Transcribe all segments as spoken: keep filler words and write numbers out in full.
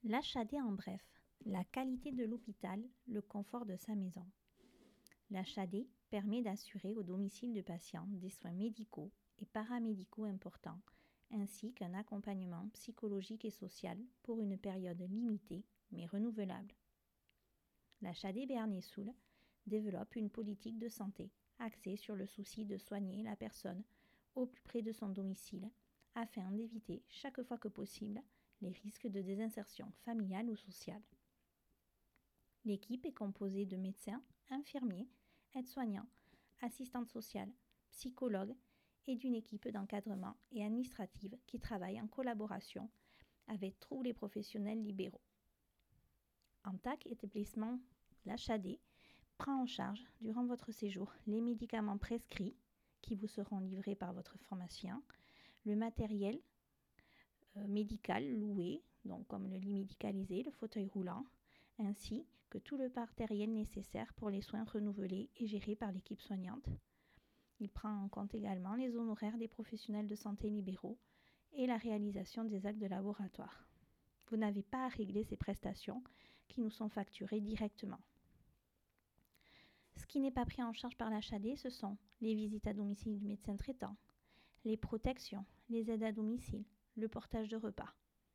L'H A D en bref, la qualité de l'hôpital, le confort de sa maison. L'H A D permet d'assurer au domicile du patient des soins médicaux et paramédicaux importants, ainsi qu'un accompagnement psychologique et social pour une période limitée mais renouvelable. L'H A D Béarn-et-Soule développe une politique de santé axée sur le souci de soigner la personne au plus près de son domicile afin d'éviter chaque fois que possible les risques de désinsertion familiale ou sociale. L'équipe est composée de médecins, infirmiers, aides-soignants, assistantes sociales, psychologues et d'une équipe d'encadrement et administrative qui travaille en collaboration avec tous les professionnels libéraux. En tant qu'établissement, l'H A D prend en charge durant votre séjour les médicaments prescrits qui vous seront livrés par votre pharmacien, le matériel euh, médical loué, donc comme le lit médicalisé, le fauteuil roulant, ainsi que tout le matériel nécessaire pour les soins renouvelés et gérés par l'équipe soignante. Il prend en compte également les honoraires des professionnels de santé libéraux et la réalisation des actes de laboratoire. Vous n'avez pas à régler ces prestations qui nous sont facturées directement. Ce qui n'est pas pris en charge par l'H A D, ce sont les visites à domicile du médecin traitant, les protections, les aides à domicile, le portage de repas.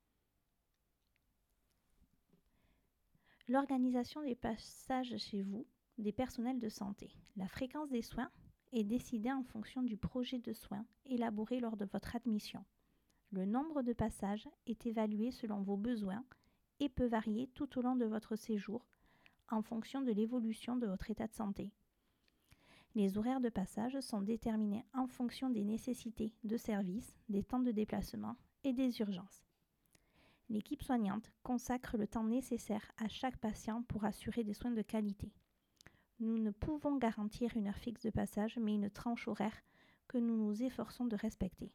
L'organisation des passages chez vous des personnels de santé. La fréquence des soins est décidée en fonction du projet de soins élaboré lors de votre admission. Le nombre de passages est évalué selon vos besoins et peut varier tout au long de votre séjour en fonction de l'évolution de votre état de santé. Les horaires de passage sont déterminés en fonction des nécessités de service, des temps de déplacement et des urgences. L'équipe soignante consacre le temps nécessaire à chaque patient pour assurer des soins de qualité. Nous ne pouvons garantir une heure fixe de passage, mais une tranche horaire que nous nous efforçons de respecter.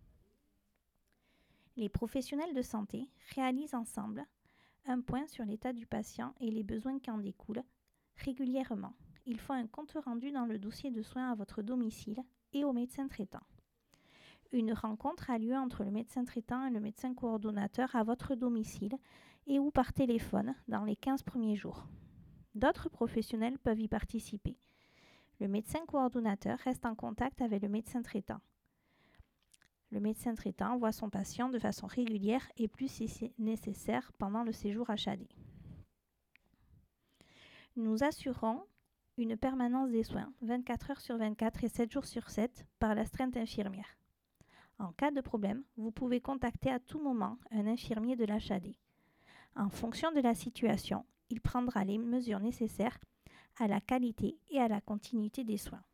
Les professionnels de santé réalisent ensemble un point sur l'état du patient et les besoins qui en découlent régulièrement. Il faut un compte rendu dans le dossier de soins à votre domicile et au médecin traitant. Une rencontre a lieu entre le médecin traitant et le médecin coordonnateur à votre domicile et ou par téléphone dans les quinze premiers jours. D'autres professionnels peuvent y participer. Le médecin coordonnateur reste en contact avec le médecin traitant. Le médecin traitant voit son patient de façon régulière et plus si c'est nécessaire pendant le séjour H A D. Nous assurons une permanence des soins vingt-quatre heures sur vingt-quatre et sept jours sur sept par l'astreinte infirmière. En cas de problème, vous pouvez contacter à tout moment un infirmier de l'H A D. En fonction de la situation, il prendra les mesures nécessaires à la qualité et à la continuité des soins.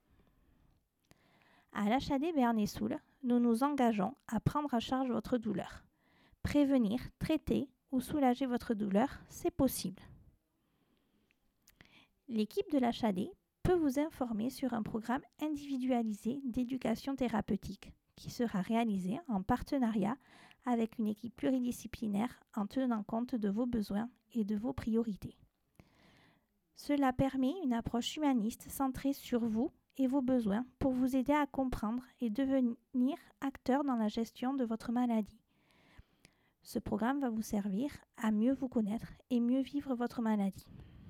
À l'H A D Béarn-et-Soule, nous nous engageons à prendre en charge votre douleur. Prévenir, traiter ou soulager votre douleur, c'est possible. L'équipe de l'H A D peut vous informer sur un programme individualisé d'éducation thérapeutique qui sera réalisé en partenariat avec une équipe pluridisciplinaire en tenant compte de vos besoins et de vos priorités. Cela permet une approche humaniste centrée sur vous et vos besoins pour vous aider à comprendre et devenir acteur dans la gestion de votre maladie. Ce programme va vous servir à mieux vous connaître et mieux vivre votre maladie.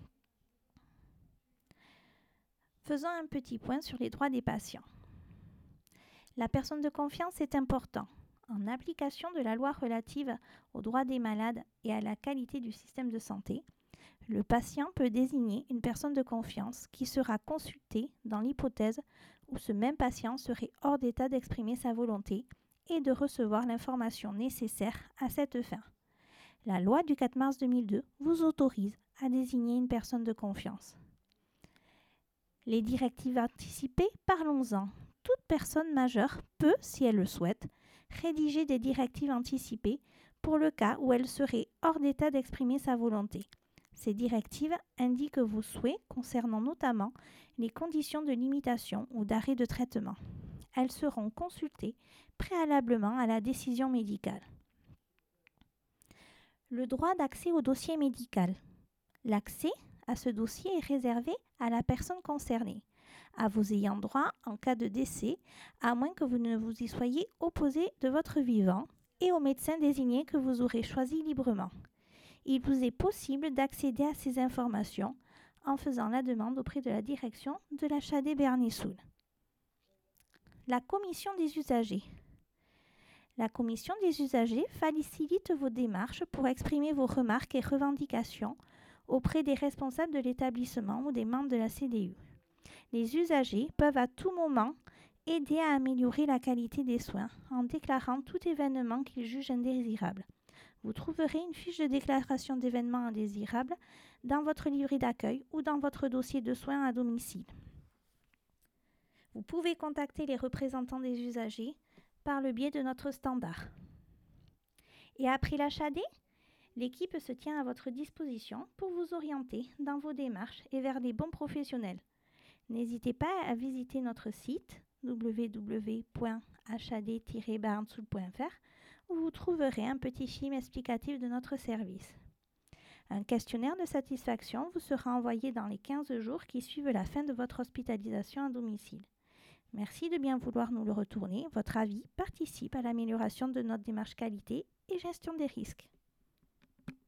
Faisons un petit point sur les droits des patients. La personne de confiance est important. En application de la loi relative aux droits des malades et à la qualité du système de santé, le patient peut désigner une personne de confiance qui sera consultée dans l'hypothèse où ce même patient serait hors d'état d'exprimer sa volonté et de recevoir l'information nécessaire à cette fin. La loi du quatre mars deux mille deux vous autorise à désigner une personne de confiance. Les directives anticipées, parlons-en. Toute personne majeure peut, si elle le souhaite, rédiger des directives anticipées pour le cas où elle serait hors d'état d'exprimer sa volonté. Ces directives indiquent vos souhaits concernant notamment les conditions de limitation ou d'arrêt de traitement. Elles seront consultées préalablement à la décision médicale. Le droit d'accès au dossier médical. L'accès à ce dossier est réservé à la personne concernée, à vos ayants droit en cas de décès, à moins que vous ne vous y soyez opposé de votre vivant, et au médecin désigné que vous aurez choisi librement. il vous est possible d'accéder à ces informations en faisant la demande auprès de la direction de la H A D Béarn-et-Souls. La commission des usagers. La commission des usagers facilite vos démarches pour exprimer vos remarques et revendications auprès des responsables de l'établissement ou des membres de la C D U. Les usagers peuvent à tout moment aider à améliorer la qualité des soins en déclarant tout événement qu'ils jugent indésirable. Vous trouverez une fiche de déclaration d'événements indésirables dans votre livret d'accueil ou dans votre dossier de soins à domicile. Vous pouvez contacter les représentants des usagers par le biais de notre standard. Et après l'H A D, l'équipe se tient à votre disposition pour vous orienter dans vos démarches et vers les bons professionnels. N'hésitez pas à visiter notre site w w w point h a d tiret béarn-souls point f r où vous trouverez un petit film explicatif de notre service. Un questionnaire de satisfaction vous sera envoyé dans les quinze jours qui suivent la fin de votre hospitalisation à domicile. Merci de bien vouloir nous le retourner. Votre avis participe à l'amélioration de notre démarche qualité et gestion des risques.